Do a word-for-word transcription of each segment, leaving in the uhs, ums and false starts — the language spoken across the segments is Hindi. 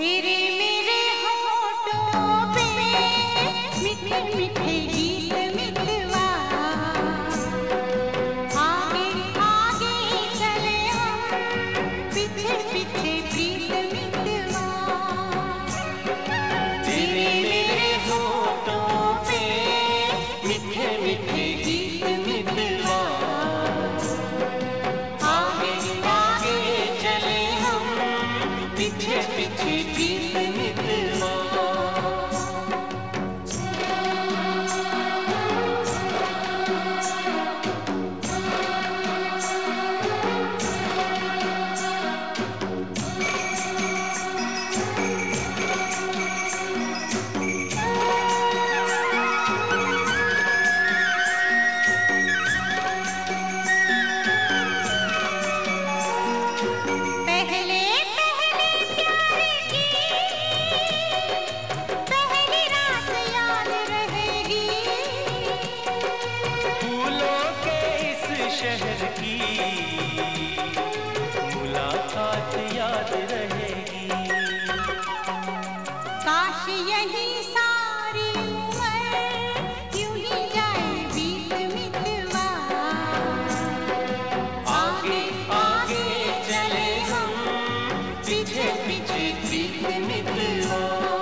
तेरे मेरे होठों पे मीठे मीठे गीत मितवा, आगे आगे चले हम पीछे पीछे प्रीत मितवा। तेरे मेरे होठों पे मीठे मीठे गीत मितवा, आगे आगे चले हम पीछे पीछे प्रीत मितवा। शहर की मुलाकात याद रहेगी। काश यही सारी उम्र यूं ही जाए बीत मितवा, आगे आगे चले हम पीछे पीछे प्रीत मितवा।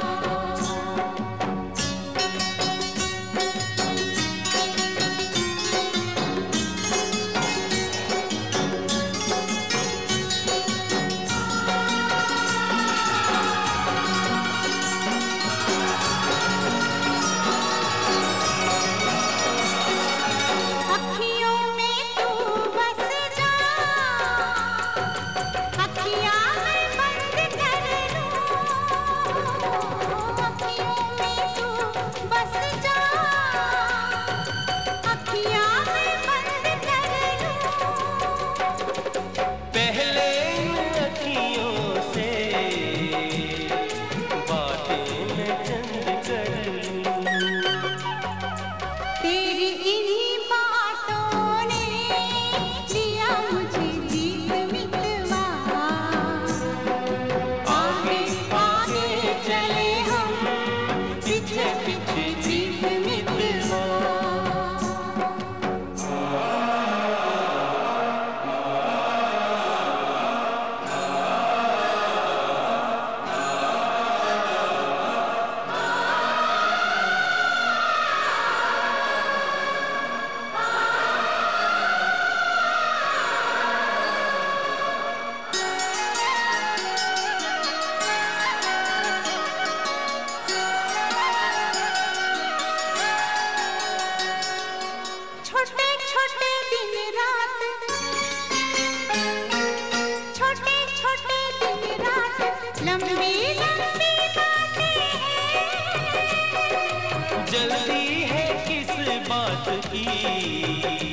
छोटे छोटे दिन रात, छोटे छोटे दिन रात, लंबी लंबी बातें हैं। जल्दी है किस बात की